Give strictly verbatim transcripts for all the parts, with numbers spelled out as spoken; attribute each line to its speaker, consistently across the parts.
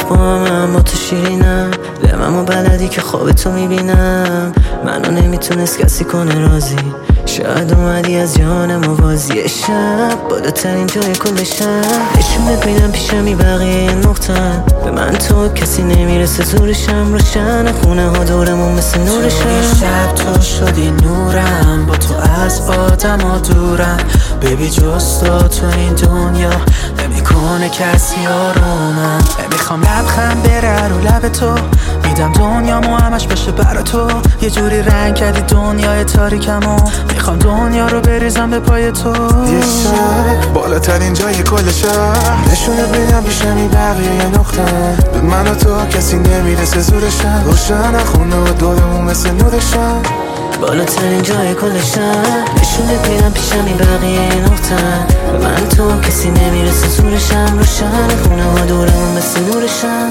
Speaker 1: وقت با هم با تو شیرینم، به من بلدی که خواب تو میبینم. منو نمیتونست کسی کنه راضی، شاید اومدی از جان موازی. شب بالاترین جای کل شب، نشونت میدم پیشمی بقیه نقطن. به من تو کسی نمیرسه زورشم، روشن خونه ها دورمون مثل نورشم.
Speaker 2: شب تو شدی نورم، با تو از آدم ها دورم. ببی جز تو تو این دنیا نمیکنه کسی آرومم. نمیخوام لبخند بره رو لب تو، میدم دنیامو همش بشه برا تو. یه جوری رنگ کردی دنیای تاریکمو، میخوام دنیا رو بریزم به پای تو.
Speaker 3: یه شب بالاترین جای کل شب، نشونت میدم پیشمی بقیه یه نقطه. به من و تو کسی نمیرسه زورشم، روشن خونه و دورمون مثل نورشم.
Speaker 1: بالاترین جای کل شب، نشونت میدم پیشمی بقیه نقطه. به من تو کسی نمیرسه زورشم، روشن خونه ها دورمون مثل نورشم.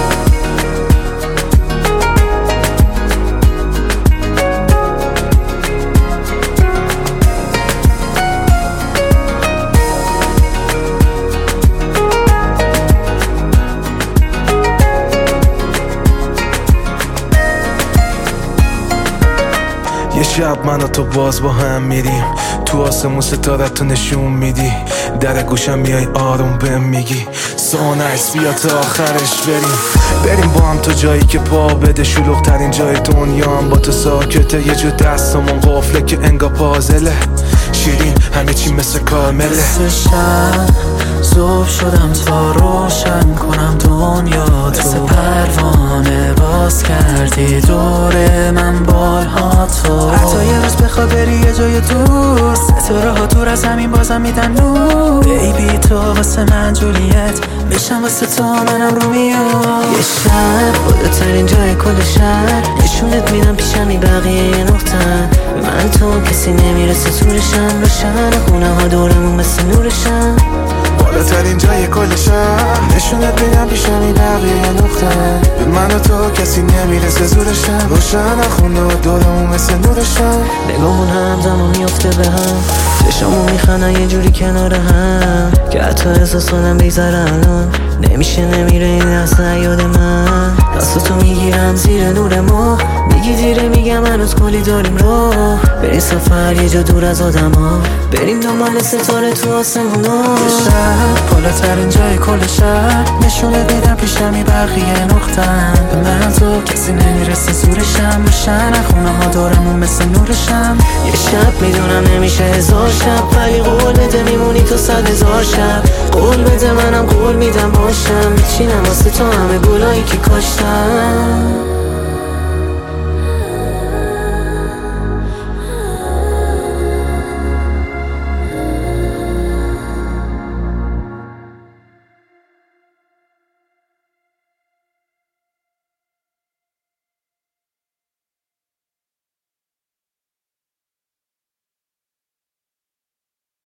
Speaker 3: یه شب من و تو باز با هم میریم تو آسمون، ستارت تو نشون میدی. در گوشم میای آروم بهم میگی so nice، بیا تا آخرش بریم. بریم با هم تو جایی که پا بده، شلوغ ترین جای دنیا هم با تو ساکته. یه جو دستمون قفله که انگا پازله، شیرین همه چی مثل کارمله.
Speaker 2: مثل شب زوب شدم تا روشن کنم دنیا تو. مثل پروانه باز کردی دور من بال ها تو. حتی یه روز بخوا بری یه جای دور، ستاره ها دور از همین بازم میدن نور. بیبی تو واسه من جولیت، میشم واسه تو منم رومیو.
Speaker 1: یه شب بالاترین جای کل شهر، نشونت میدم پیشمی بقیه نقطن. به من تو کسی نمیرسه زورشم، روشن خونه ها دورمون مثل نورشم.
Speaker 3: بالاترین جای کل شهر، نشونت میدم پیشمی بقیه نقطه. به من و تو کسی نمیرسه زورشم، روشن خونه و دورمون مثل نورشم.
Speaker 1: نگامون همزمان میفته به هم، چشامون میخندن یه جوری کنار هم که حتی احساس کنم بیزاره الان. نمیشه نمیره این لحظه یاد من، دست تو میگیرم زیر نور ما. میگی دیره میگم هنوز کلی داریم راه، بریم سفر یه جا دور از آدم ها، بریم دنبال ستاره تو آسمون ها.
Speaker 2: شب بالاترین جای کل شهر، نشونت میدم پیشمی بقیه نقطن. به من تو کسی نمیرسه زورشم، روشن خونه ها دورمون مثل نورشم.
Speaker 1: یه شب میدونم نمیشه هزار شب، ولی قول بده میمونی تو صد هزار شب. قول بده منم قول میدم باشم، میچینم واسه تو همه گلایی که کاشتم.